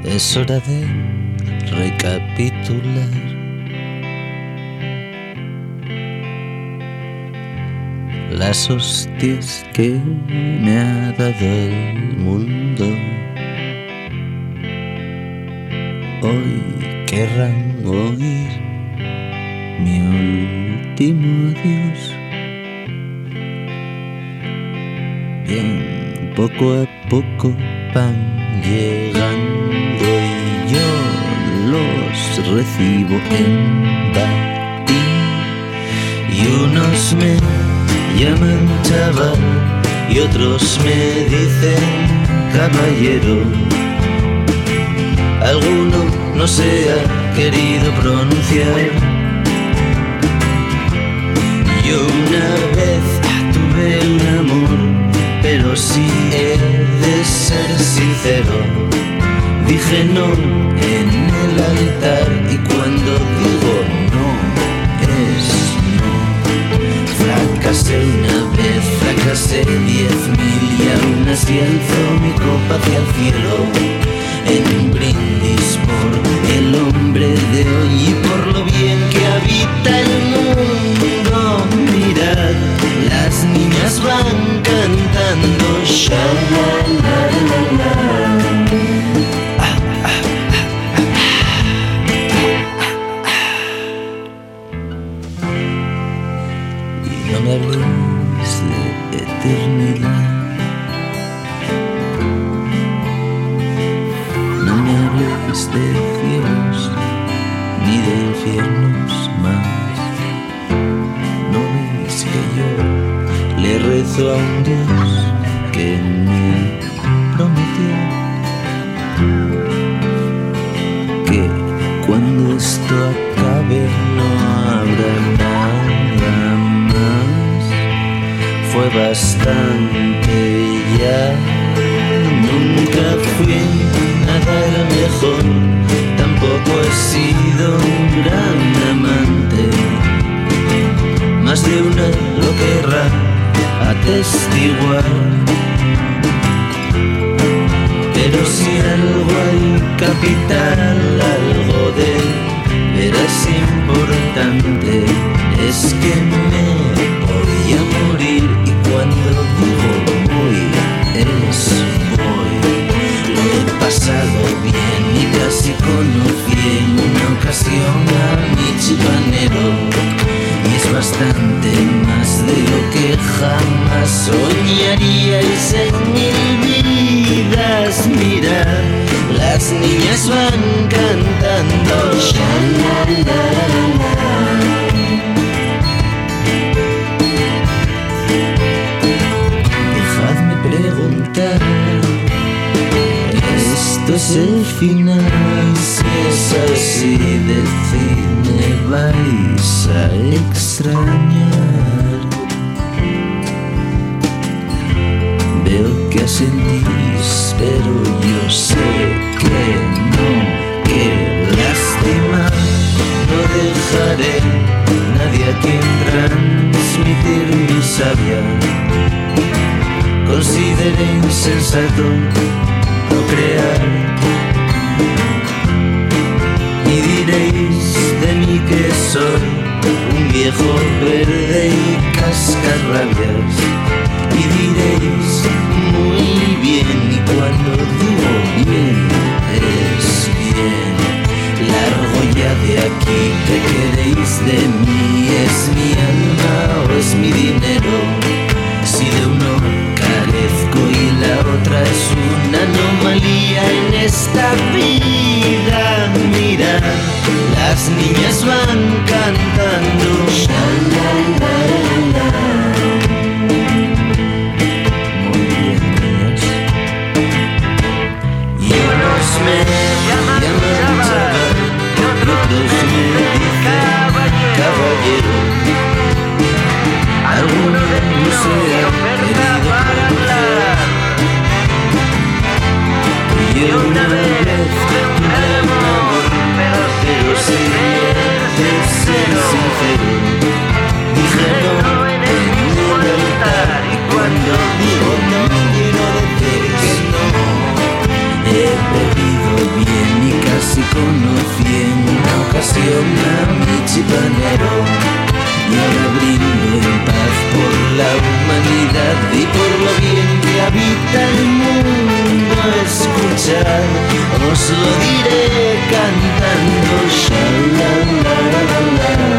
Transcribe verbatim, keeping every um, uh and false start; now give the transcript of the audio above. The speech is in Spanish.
Es hora de recapitular. Las hostias que me ha dado el mundo. Hoy querrán oír mi último adiós. Bien, poco a poco van llegando y yo los recibo en batín. Y unos me llaman chaval y otros me dicen caballero. Alguno no se ha querido pronunciar. Yo una vez tuve un amor, pero si he de ser sincero, dije no en el altar, y cuando digo no, es no. Fracasé una vez, fracasé diez mil, y aún así alzo mi copa hacia el cielo, en un brindis por el hombre de hoy y por lo bien que habita el mundo. Mirad, las niñas van cantando sha la la la la. Ah, ah, ah, ah. Y no me habléis de eternidad. No me habléis de cielos ni de infiernos más. No veis que yo le rezo a un Dios que me prometió que cuando esto acabe no habrá nada más. Fue bastante ya. Nunca fui nada el mejor, tampoco he sido un gran amante. Más de una lo querrá atestiguar. Pero si algo hay capital, algo de veras importante, es que me voy a morir, y cuando digo voy, es voy. Lo he pasado bien y casi conocí en una ocasión a mi chipanero, y es bastante más de lo que jamás soñaríais en mil vidas. Mirad, las niñas van cantando sha la la la. Dejadme preguntar, ¿esto es el final? Si es así, decidme, vais a extrañar. Veo que asentís, pero yo sé que no, que lástima. No dejaré nadie a quien transmitir mi sabia. Consideré insensato procrear, y diréis de mí que soy un viejo verde y cascarrabias, y diréis muy bien, y cuando digo bien es bien. Largo ya de aquí, ¿qué queréis de mí? ¿Es mi alma o es mi dinero? Si de uno carezco y la otra es una anomalía en esta vida. Mira, las niñas van cantando sha la la la la. conocí en una ocasión a mi chipanero y ahora brindo en paz por la humanidad y por lo bien que habita el mundo. Escuchar, os lo diré cantando, sha la la la la.